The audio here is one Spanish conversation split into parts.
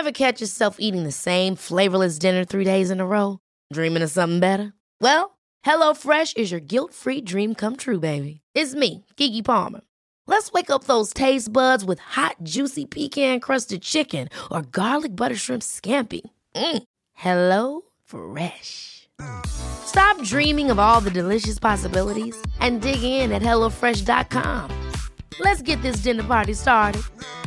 Ever catch yourself eating the same flavorless dinner 3 days in a row? Dreaming of something better? Well, HelloFresh is your guilt-free dream come true, baby. It's me, Keke Palmer. Let's wake up those taste buds with hot, juicy pecan-crusted chicken or garlic butter shrimp scampi. Hello Fresh. Stop dreaming of all the delicious possibilities and dig in at HelloFresh.com. Let's get this dinner party started.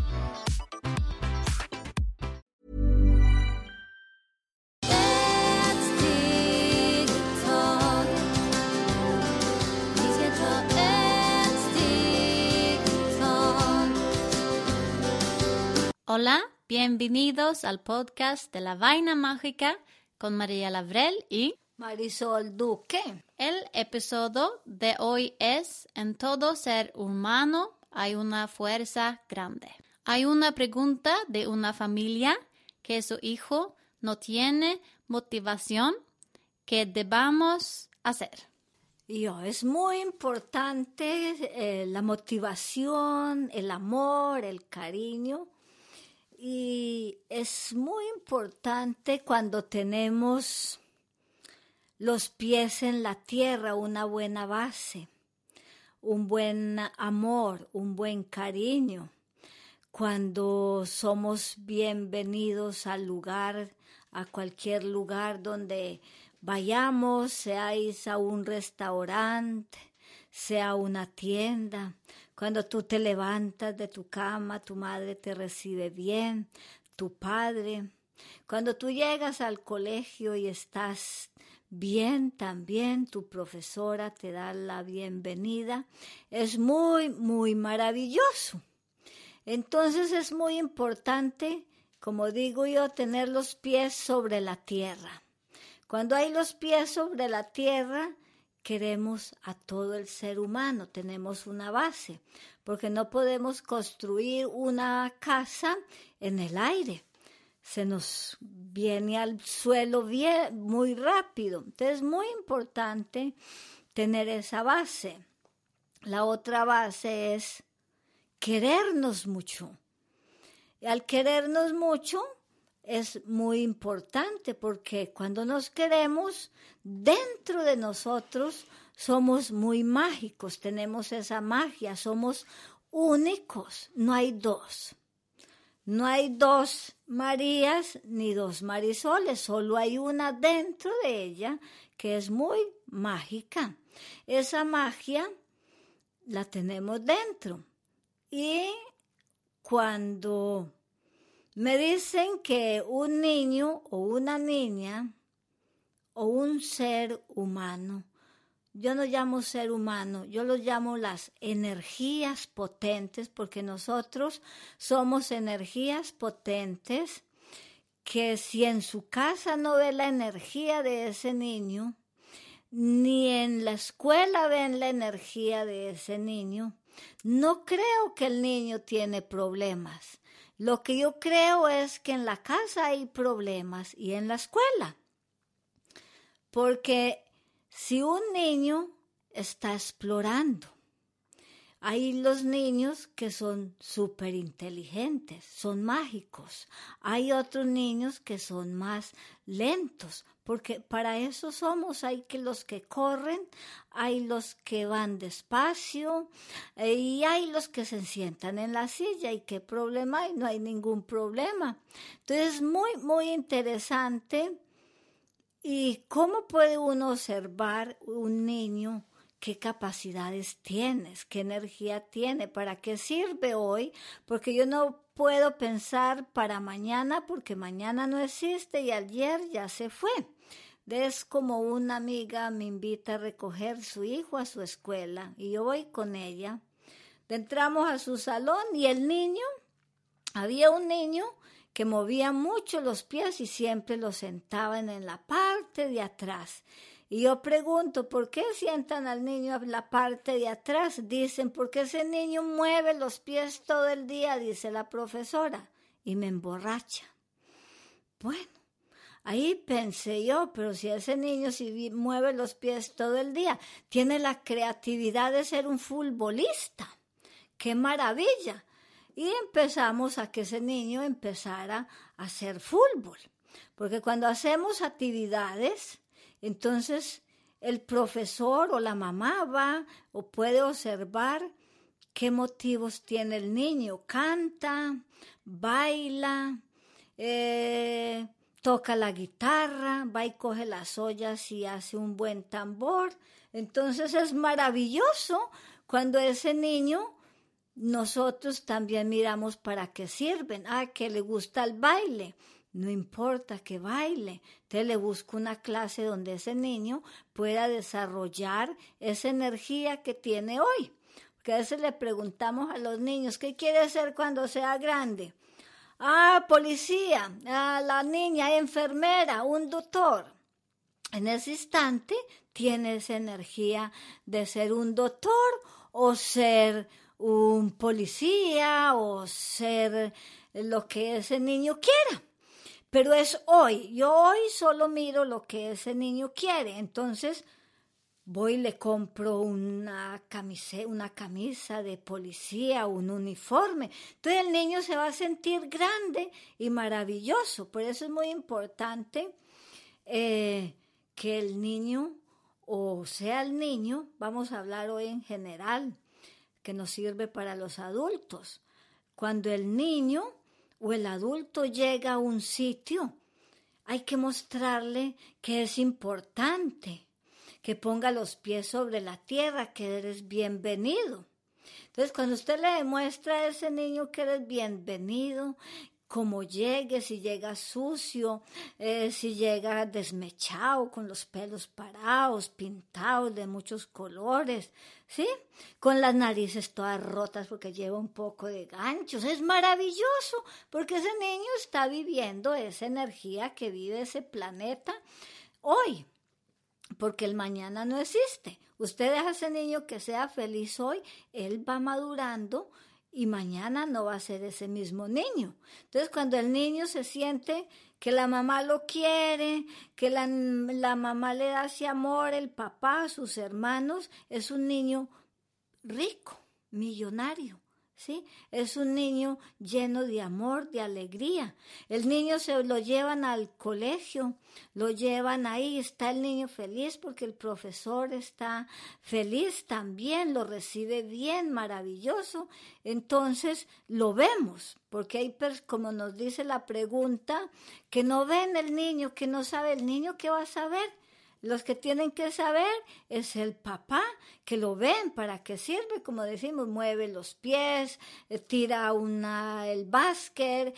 Hola, bienvenidos al podcast de La Vaina Mágica con María Lavrel y Marisol Duque. El episodio de hoy es: en todo ser humano hay una fuerza grande. Hay una pregunta de una familia que su hijo no tiene motivación. ¿Qué debamos hacer? Es muy importante la motivación, el amor, el cariño. Y es muy importante cuando tenemos los pies en la tierra, una buena base, un buen amor, un buen cariño. Cuando somos bienvenidos al lugar, a cualquier lugar donde vayamos, sea a un restaurante, sea una tienda. Cuando tú te levantas de tu cama, tu madre te recibe bien, tu padre. Cuando tú llegas al colegio y estás bien también, tu profesora te da la bienvenida. Es muy, muy maravilloso. Entonces es muy importante, como digo yo, tener los pies sobre la tierra. Cuando hay los pies sobre la tierra, queremos a todo el ser humano, tenemos una base, porque no podemos construir una casa en el aire. Se nos viene al suelo muy rápido. Entonces es muy importante tener esa base. La otra base es querernos mucho. Y al querernos mucho es muy importante porque cuando nos queremos, dentro de nosotros somos muy mágicos, tenemos esa magia, somos únicos, no hay dos. No hay dos Marías ni dos Marisoles, solo hay una dentro de ella que es muy mágica. Esa magia la tenemos dentro. Y cuando me dicen que un niño o una niña o un ser humano, yo no llamo ser humano, yo lo llamo las energías potentes, porque nosotros somos energías potentes que si en su casa no ve la energía de ese niño, ni en la escuela ven la energía de ese niño, no creo que el niño tiene problemas. Lo que yo creo es que en la casa hay problemas y en la escuela. Porque si un niño está explorando, hay los niños que son súper inteligentes, son mágicos. Hay otros niños que son más lentos, porque para eso somos. Hay que los que corren, hay los que van despacio y hay los que se sientan en la silla. ¿Y qué problema hay? No hay ningún problema. Entonces es muy, muy interesante. ¿Y cómo puede uno observar un niño? ¿Qué capacidades tienes? ¿Qué energía tiene? ¿Para qué sirve hoy? Porque yo no puedo pensar para mañana porque mañana no existe y ayer ya se fue. Es como una amiga me invita a recoger su hijo a su escuela y yo voy con ella. Entramos a su salón y había un niño que movía mucho los pies y siempre lo sentaban en la parte de atrás. Y yo pregunto, ¿por qué sientan al niño en la parte de atrás? Dicen, porque ese niño mueve los pies todo el día, dice la profesora, y me emborracha. Bueno, ahí pensé yo, pero si ese niño si mueve los pies todo el día, tiene la creatividad de ser un futbolista. ¡Qué maravilla! y empezamos a que ese niño empezara a hacer fútbol. Porque cuando hacemos actividades, entonces el profesor o la mamá va o puede observar qué motivos tiene el niño. Canta, baila, toca la guitarra, va y coge las ollas y hace un buen tambor. Entonces es maravilloso cuando ese niño, nosotros también miramos para qué sirven. Que le gusta el baile. No importa que baile, entonces le busco una clase donde ese niño pueda desarrollar esa energía que tiene hoy. Porque a veces le preguntamos a los niños, ¿qué quiere ser cuando sea grande? Policía, la niña, enfermera, un doctor. En ese instante tiene esa energía de ser un doctor o ser un policía o ser lo que ese niño quiera. Pero es hoy. Yo hoy solo miro lo que ese niño quiere. Entonces voy y le compro una camisa de policía, un uniforme. Entonces el niño se va a sentir grande y maravilloso. Por eso es muy importante que el niño, o sea el niño, vamos a hablar hoy en general, que nos sirve para los adultos. Cuando el niño o el adulto llega a un sitio, hay que mostrarle que es importante, que ponga los pies sobre la tierra, que eres bienvenido. Entonces, cuando usted le demuestra a ese niño que eres bienvenido, como llegue, si llega sucio, si llega desmechado, con los pelos parados, pintados de muchos colores, ¿sí? Con las narices todas rotas porque lleva un poco de ganchos. Es maravilloso porque ese niño está viviendo esa energía que vive ese planeta hoy, porque el mañana no existe. Usted deja a ese niño que sea feliz hoy, él va madurando y mañana no va a ser ese mismo niño. Entonces, cuando el niño se siente que la mamá lo quiere, que la mamá le da ese amor, el papá, sus hermanos, es un niño rico, millonario, ¿sí? Es un niño lleno de amor, de alegría. El niño se lo llevan al colegio, lo llevan ahí, está el niño feliz porque el profesor está feliz también, lo recibe bien, maravilloso. Entonces lo vemos, porque hay, como nos dice la pregunta, que no ven el niño, que no sabe el niño, ¿qué va a saber? Los que tienen que saber es el papá, que lo ven, para qué sirve, como decimos, mueve los pies, tira el básquet,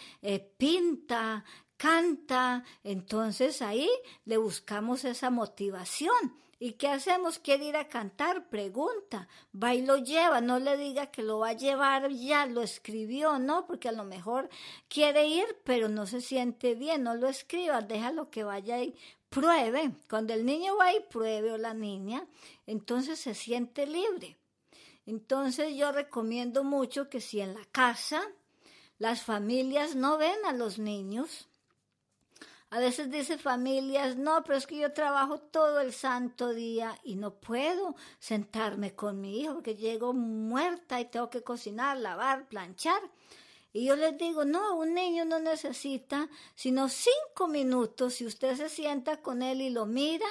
pinta, canta. Entonces ahí le buscamos esa motivación. ¿Y qué hacemos? ¿Quiere ir a cantar? Pregunta, va y lo lleva, no le diga que lo va a llevar ya, lo escribió, no, porque a lo mejor quiere ir, pero no se siente bien, no lo escriba, déjalo que vaya y pruebe. Cuando el niño va y pruebe o la niña, entonces se siente libre. Entonces yo recomiendo mucho que si en la casa las familias no ven a los niños, a veces dice familias, no, pero es que yo trabajo todo el santo día y no puedo sentarme con mi hijo porque llego muerta y tengo que cocinar, lavar, planchar. Y yo les digo, no, un niño no necesita sino 5 minutos. Si usted se sienta con él y lo mira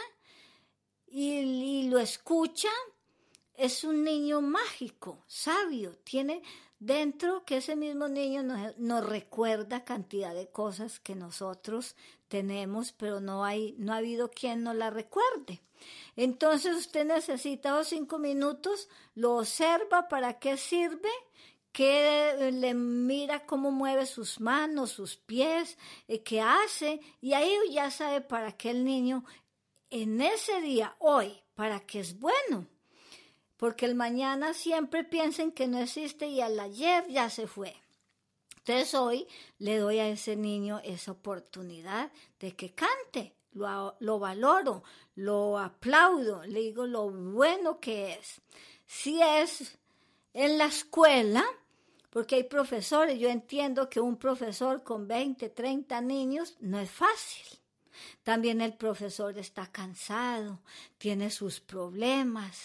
y lo escucha, es un niño mágico, sabio, tiene dentro que ese mismo niño nos recuerda cantidad de cosas que nosotros tenemos, pero no ha habido quien nos la recuerde. Entonces usted necesita los 5 minutos, lo observa para qué sirve, que le mira cómo mueve sus manos, sus pies, qué hace, y ahí ya sabe para qué el niño en ese día, hoy, para qué es bueno. Porque el mañana siempre piensen que no existe y al ayer ya se fue. Entonces hoy le doy a ese niño esa oportunidad de que cante, lo valoro, lo aplaudo, le digo lo bueno que es. Si es en la escuela, porque hay profesores, yo entiendo que un profesor con 20, 30 niños no es fácil. También el profesor está cansado, tiene sus problemas.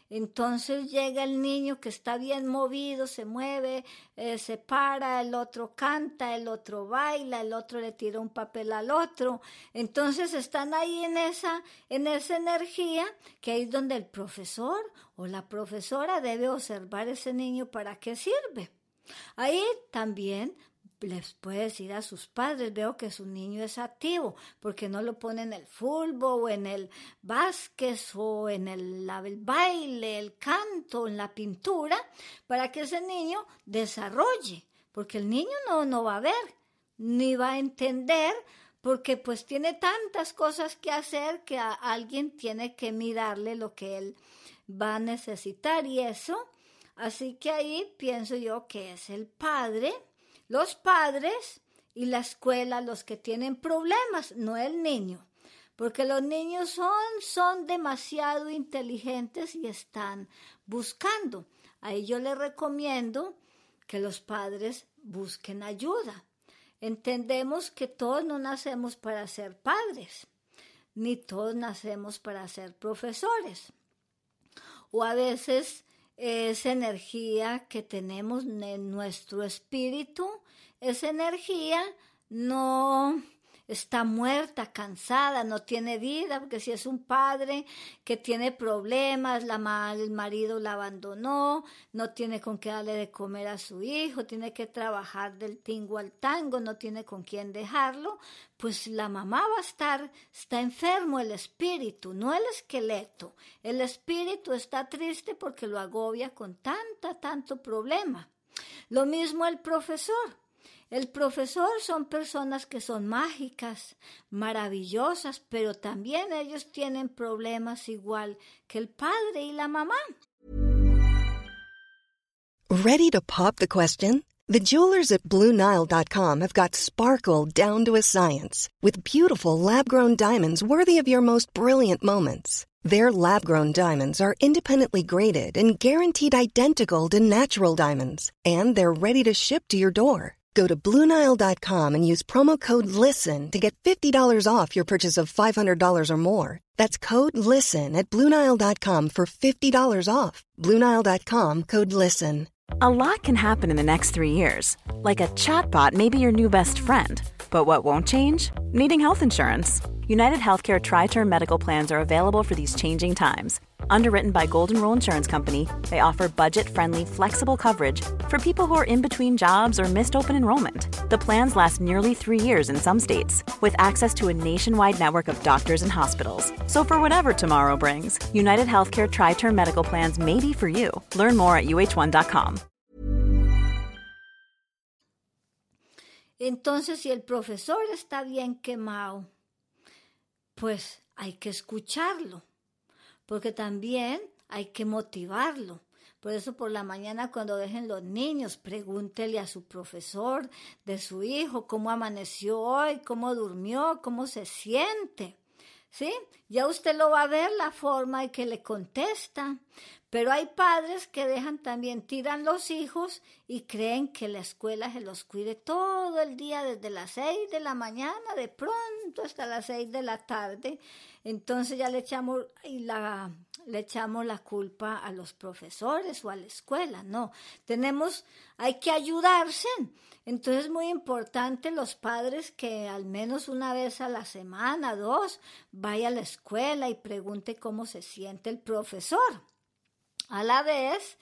Entonces llega el niño que está bien movido, se mueve, se para, el otro canta, el otro baila, el otro le tira un papel al otro. Entonces están ahí en esa energía, que ahí es donde el profesor o la profesora debe observar ese niño para qué sirve. Ahí también les puede decir a sus padres, veo que su niño es activo, porque no lo ponen en el fútbol o en el básquet o en el baile, el canto, en la pintura, para que ese niño desarrolle, porque el niño no va a ver, ni va a entender, porque pues tiene tantas cosas que hacer que a alguien tiene que mirarle lo que él va a necesitar y eso. Así que ahí pienso yo que es el padre, los padres y la escuela los que tienen problemas, no el niño, porque los niños son demasiado inteligentes y están buscando. Ahí yo les recomiendo que los padres busquen ayuda. Entendemos que todos no nacemos para ser padres, ni todos nacemos para ser profesores. O a veces esa energía que tenemos en nuestro espíritu, esa energía no está muerta, cansada, no tiene vida, porque si es un padre que tiene problemas, el marido la abandonó, no tiene con qué darle de comer a su hijo, tiene que trabajar del tingo al tango, no tiene con quién dejarlo, pues la mamá está enfermo el espíritu, no el esqueleto. El espíritu está triste porque lo agobia con tanto problema. Lo mismo el profesor. El profesor son personas que son mágicas, maravillosas, pero también ellos tienen problemas igual que el padre y la mamá. Ready to pop the question? The jewelers at BlueNile.com have got sparkle down to a science with beautiful lab-grown diamonds worthy of your most brilliant moments. Their lab-grown diamonds are independently graded and guaranteed identical to natural diamonds, and they're ready to ship to your door. Go to BlueNile.com and use promo code LISTEN to get $50 off your purchase of $500 or more. That's code LISTEN at BlueNile.com for $50 off. BlueNile.com, code LISTEN. A lot can happen in the next 3 years. Like a chatbot may be your new best friend. But what won't change? Needing health insurance. United Healthcare Tri-Term Medical Plans are available for these changing times. Underwritten by Golden Rule Insurance Company, they offer budget-friendly, flexible coverage for people who are in between jobs or missed open enrollment. The plans last nearly 3 years in some states, with access to a nationwide network of doctors and hospitals. So for whatever tomorrow brings, United Healthcare Tri-Term Medical Plans may be for you. Learn more at uh1.com. Entonces, si el profesor está bien quemado, pues hay que escucharlo, porque también hay que motivarlo. Por eso por la mañana cuando dejen los niños, pregúntele a su profesor de su hijo cómo amaneció hoy, cómo durmió, cómo se siente. ¿Sí? Ya usted lo va a ver la forma en que le contesta. Pero hay padres que tiran los hijos y creen que la escuela se los cuide todo el día, desde las 6 de la mañana, de pronto hasta las 6 de la tarde. Entonces ya le echamos la culpa a los profesores o a la escuela. No, hay que ayudarse. Entonces es muy importante los padres que al menos una vez a la semana, 2, vaya a la escuela y pregunte cómo se siente el profesor. A la vez,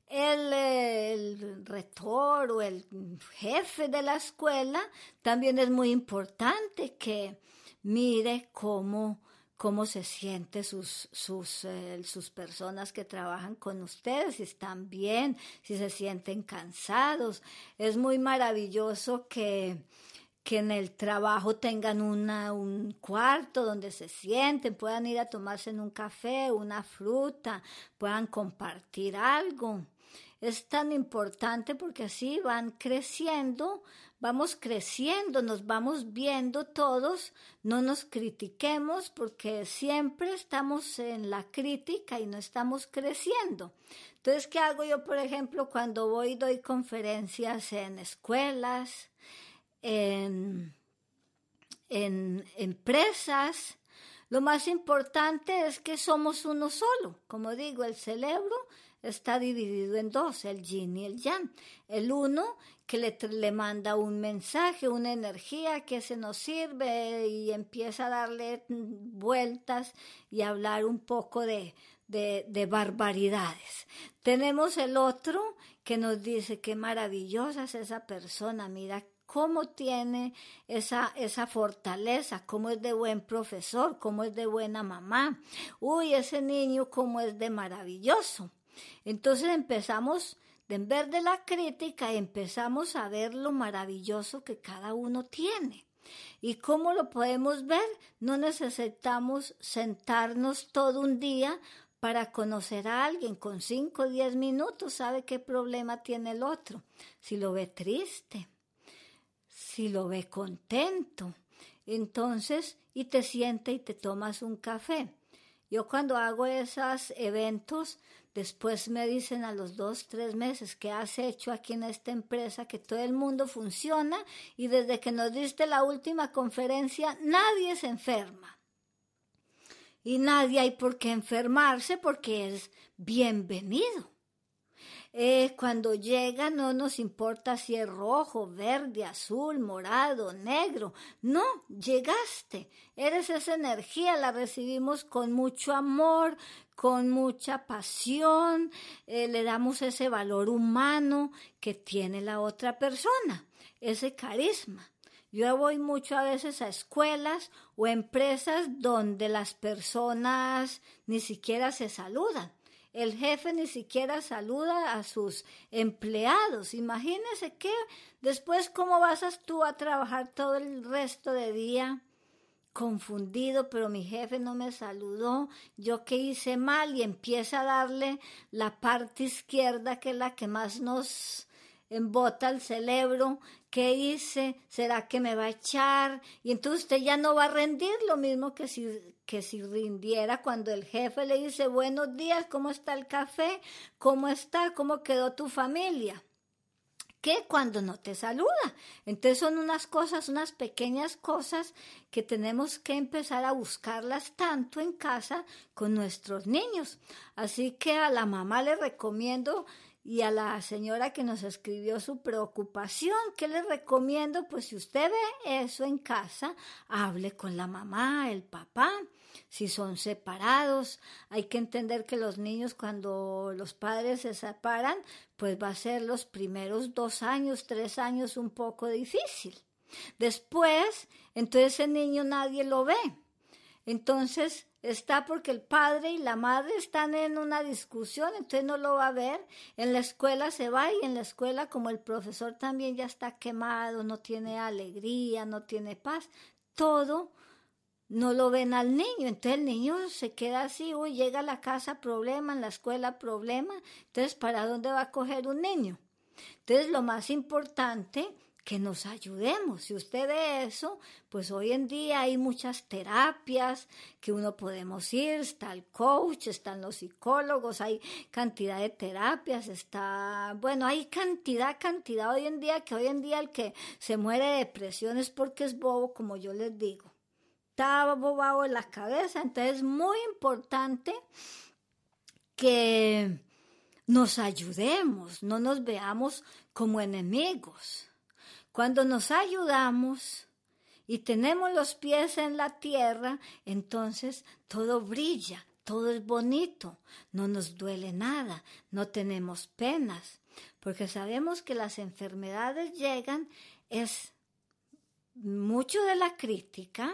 el rector o el jefe de la escuela también es muy importante que mire cómo se sienten sus personas que trabajan con ustedes, si están bien, si se sienten cansados. Es muy maravilloso que en el trabajo tengan un cuarto donde se sienten, puedan ir a tomarse un café, una fruta, puedan compartir algo. Es tan importante porque así vamos creciendo, nos vamos viendo todos, no nos critiquemos porque siempre estamos en la crítica y no estamos creciendo. Entonces, ¿qué hago yo, por ejemplo, cuando doy conferencias en escuelas, en empresas? Lo más importante es que somos uno solo. Como digo, el cerebro está dividido en dos, el yin y el yang. El uno que le manda un mensaje, una energía que se nos sirve y empieza a darle vueltas y hablar un poco de barbaridades. Tenemos el otro que nos dice qué maravillosa es esa persona, mira cómo tiene esa fortaleza, cómo es de buen profesor, cómo es de buena mamá. Uy, ese niño cómo es de maravilloso. Entonces empezamos, en vez de la crítica, empezamos a ver lo maravilloso que cada uno tiene. ¿Y cómo lo podemos ver? No necesitamos sentarnos todo un día para conocer a alguien. Con 5 o 10 minutos sabe qué problema tiene el otro. Si lo ve triste, si lo ve contento, entonces, y te sienta y te tomas un café. Yo cuando hago esos eventos, después me dicen a los 2, 3 meses, ¿qué has hecho aquí en esta empresa? Que todo el mundo funciona y desde que nos diste la última conferencia, nadie se enferma. Y nadie hay por qué enfermarse porque es bienvenido. Cuando llega no nos importa si es rojo, verde, azul, morado, negro. No, llegaste. Eres esa energía, la recibimos con mucho amor, con mucha pasión. Le damos ese valor humano que tiene la otra persona, ese carisma. Yo voy mucho a veces a escuelas o empresas donde las personas ni siquiera se saludan. El jefe ni siquiera saluda a sus empleados. Imagínese que después cómo vas tú a trabajar todo el resto de día confundido, pero mi jefe no me saludó, yo qué hice mal, y empieza a darle la parte izquierda, que es la que más nos embota el cerebro. ¿Qué hice? ¿Será que me va a echar? Y entonces usted ya no va a rendir, lo mismo que si rindiera cuando el jefe le dice buenos días, ¿cómo está el café? ¿Cómo está? ¿Cómo quedó tu familia? Que cuando no te saluda. Entonces son unas cosas, unas pequeñas cosas que tenemos que empezar a buscarlas tanto en casa con nuestros niños. Así que a la mamá le recomiendo, y a la señora que nos escribió su preocupación, ¿qué les recomiendo? Pues si usted ve eso en casa, hable con la mamá, el papá. Si son separados, hay que entender que los niños, cuando los padres se separan, pues va a ser los primeros 2 años, 3 años un poco difícil. Después, entonces el niño nadie lo ve. Entonces está porque el padre y la madre están en una discusión, entonces no lo va a ver. En la escuela se va, y en la escuela, como el profesor también ya está quemado, no tiene alegría, no tiene paz, todo no lo ven al niño. Entonces el niño se queda así, uy, llega a la casa, problema, en la escuela, problema. Entonces, ¿para dónde va a coger un niño? Entonces, lo más importante, que nos ayudemos. Si usted ve eso, pues hoy en día hay muchas terapias que uno podemos ir, está el coach, están los psicólogos, hay cantidad de terapias, hay cantidad hoy en día, que hoy en día el que se muere de depresión es porque es bobo, como yo les digo. Está bobado en la cabeza. Entonces es muy importante que nos ayudemos, no nos veamos como enemigos. Cuando nos ayudamos y tenemos los pies en la tierra, entonces todo brilla, todo es bonito, no nos duele nada, no tenemos penas, porque sabemos que las enfermedades llegan, es mucho de la crítica,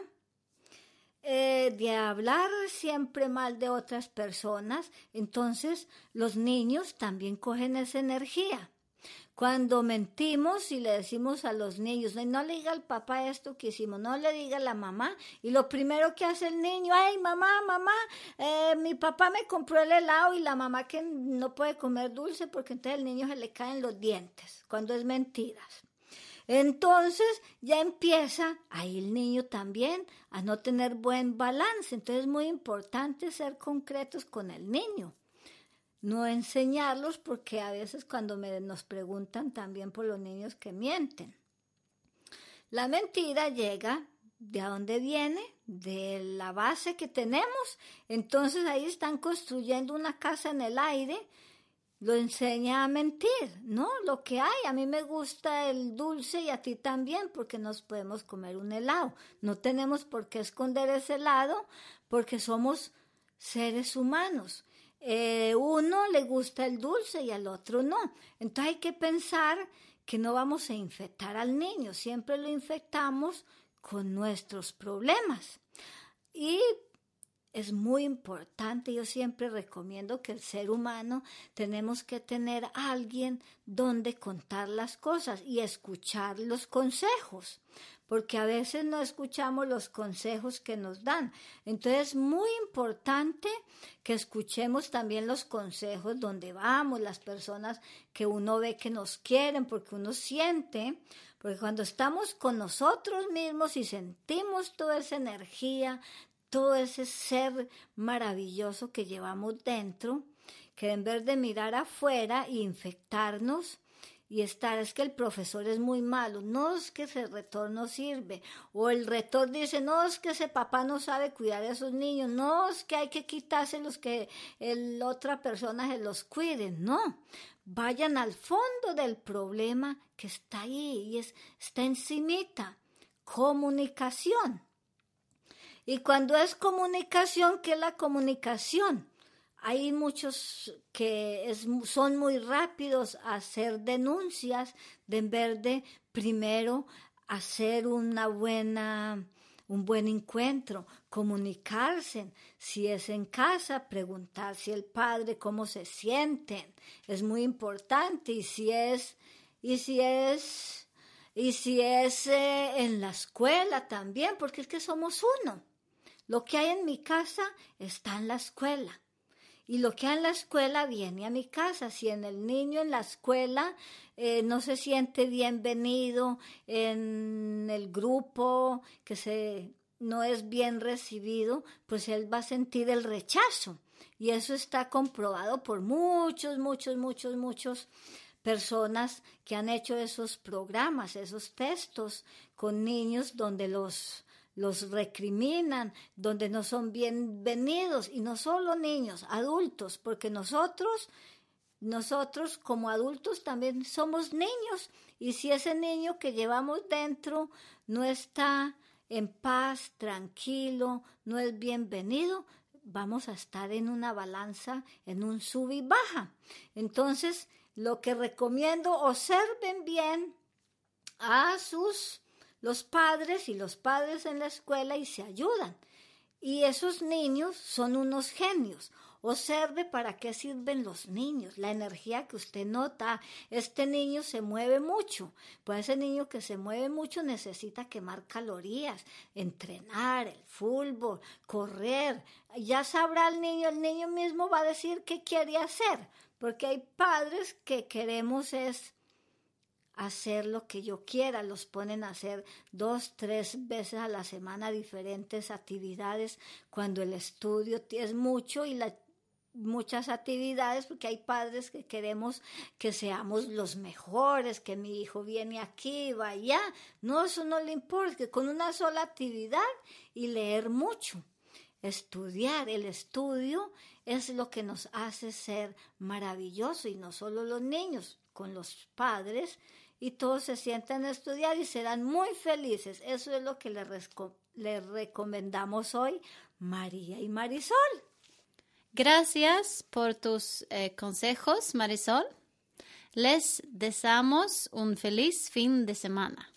de hablar siempre mal de otras personas. Entonces los niños también cogen esa energía. Cuando mentimos y le decimos a los niños, no le diga al papá esto que hicimos, no le diga a la mamá, y lo primero que hace el niño, ay, mamá, mi papá me compró el helado, y la mamá que no puede comer dulce porque entonces al niño se le caen los dientes, cuando es mentiras. Entonces ya empieza ahí el niño también a no tener buen balance. Entonces es muy importante ser concretos con el niño, no enseñarlos, porque a veces cuando nos preguntan también por los niños que mienten. La mentira llega ¿De dónde viene? De la base que tenemos. Entonces ahí están construyendo una casa en el aire. Lo enseña a mentir, ¿no? Lo que hay. A mí me gusta el dulce y a ti también, porque nos podemos comer un helado. No tenemos por qué esconder ese helado, porque somos seres humanos. Uno le gusta el dulce y al otro no. Entonces hay que pensar que no vamos a infectar al niño. Siempre lo infectamos con nuestros problemas. Y es muy importante, yo siempre recomiendo que el ser humano tenemos que tener a alguien donde contar las cosas y escuchar los consejos, porque a veces no escuchamos los consejos que nos dan. Entonces es muy importante que escuchemos también los consejos donde vamos, las personas que uno ve que nos quieren, porque uno siente, porque cuando estamos con nosotros mismos y sentimos toda esa energía, todo ese ser maravilloso que llevamos dentro, que en vez de mirar afuera e infectarnos y estar, es que el profesor es muy malo, no es que ese rector no sirve, o el rector dice, no es que ese papá no sabe cuidar a esos niños, no es que hay que quitarse los que la otra persona se los cuide, no. Vayan al fondo del problema que está ahí y está encimita, comunicación. Y cuando es comunicación, ¿qué es la comunicación? Hay muchos que son muy rápidos a hacer denuncias, en vez de primero hacer un buen encuentro, comunicarse. Si es en casa, preguntar si el padre cómo se sienten. Es muy importante. Y si es en la escuela también, porque es que somos uno. Lo que hay en mi casa está en la escuela. Y lo que hay en la escuela viene a mi casa. Si el niño en la escuela no se siente bienvenido en el grupo, no es bien recibido, pues él va a sentir el rechazo. Y eso está comprobado por muchos personas que han hecho esos programas, esos textos con niños donde los recriminan, donde no son bienvenidos, y no solo niños, adultos, porque nosotros como adultos también somos niños, y si ese niño que llevamos dentro no está en paz, tranquilo, no es bienvenido, vamos a estar en una balanza, en un sub y baja. Entonces, lo que recomiendo, observen bien a los padres y los padres en la escuela y se ayudan. Y esos niños son unos genios. Observe para qué sirven los niños, la energía que usted nota. Este niño se mueve mucho. Pues ese niño que se mueve mucho necesita quemar calorías, entrenar, el fútbol, correr. Ya sabrá el niño mismo va a decir qué quiere hacer. Porque hay padres que queremos hacer lo que yo quiera, los ponen a hacer 2, 3 veces a la semana diferentes actividades cuando el estudio es mucho y muchas actividades, porque hay padres que queremos que seamos los mejores, que mi hijo viene aquí, va allá. No, eso no le importa, que con una sola actividad y leer mucho. Estudiar, el estudio es lo que nos hace ser maravilloso, y no solo los niños, con los padres, y todos se sientan a estudiar y serán muy felices. Eso es lo que les recomendamos hoy, María y Marisol. Gracias por tus consejos, Marisol. Les deseamos un feliz fin de semana.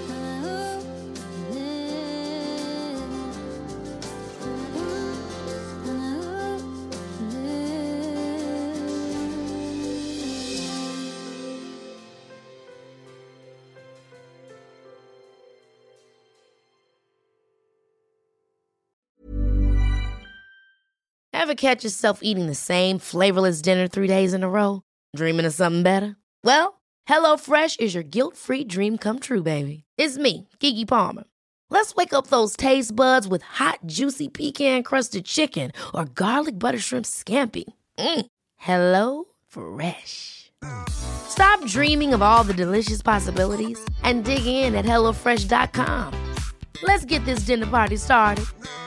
Ever catch yourself eating the same flavorless dinner 3 days in a row? Dreaming of something better? Well, HelloFresh is your guilt-free dream come true, baby. It's me, Keke Palmer. Let's wake up those taste buds with hot, juicy pecan-crusted chicken or garlic butter shrimp scampi. Hello Fresh. Stop dreaming of all the delicious possibilities and dig in at HelloFresh.com. Let's get this dinner party started.